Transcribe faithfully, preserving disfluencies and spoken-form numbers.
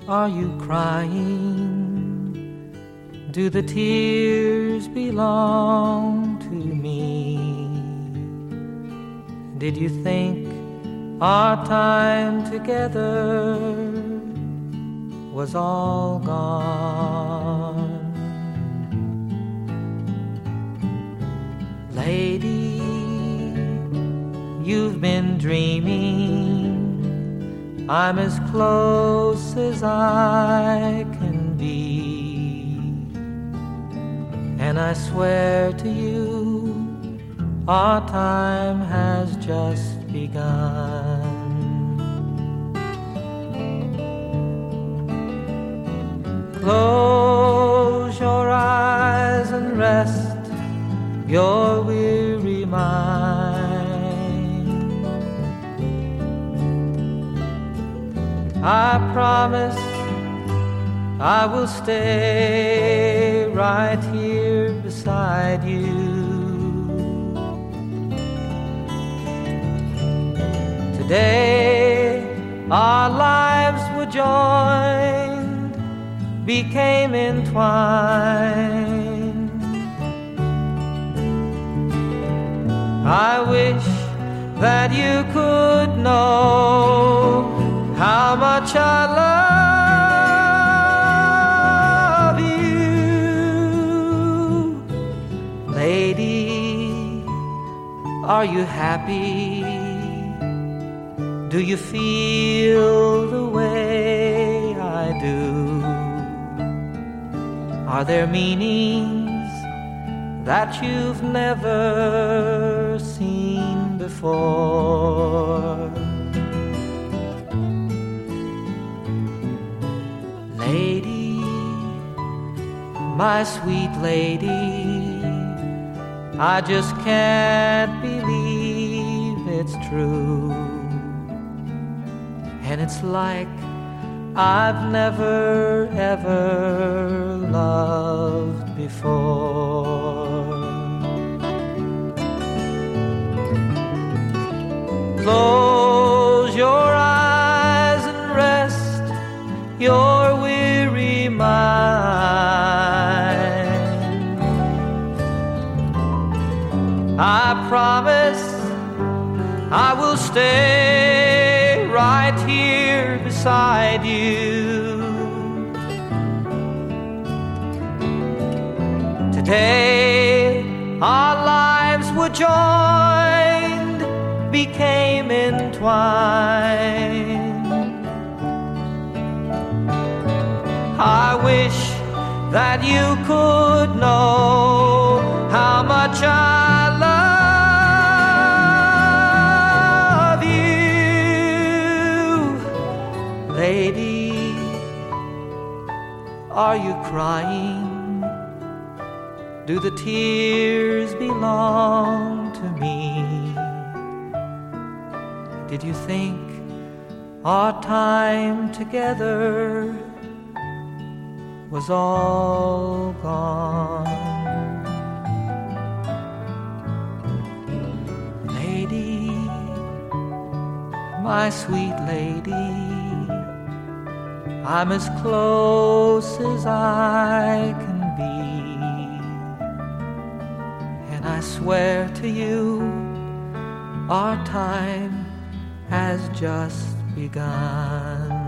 are you crying? Do the tears belong to me? Did you think our time together was all gone? Lady, you've been dreaming. I'm as close as I can be, and I swear to you, our time has just begun. Close your eyes and rest your weary mind. I promise I will stay right here beside you. Today our lives were joined, became entwined. I wish that you could know how much I love you. Lady, are you happy? Do you feel the way I do? Are there meanings that you've never seen before? Lady, my sweet lady, I just can't believe it's true. And it's like I've never ever loved before. Close your eyes and rest your weary mind. I promise I will stay right here beside you. Today our lives were joined, became entwined. I wish that you could know how much I love you. Lady, are you crying? Do the tears belong to me? Did you think our time together was all gone? Lady, my sweet lady, I'm as close as I can be, and I swear to you, our time has just begun.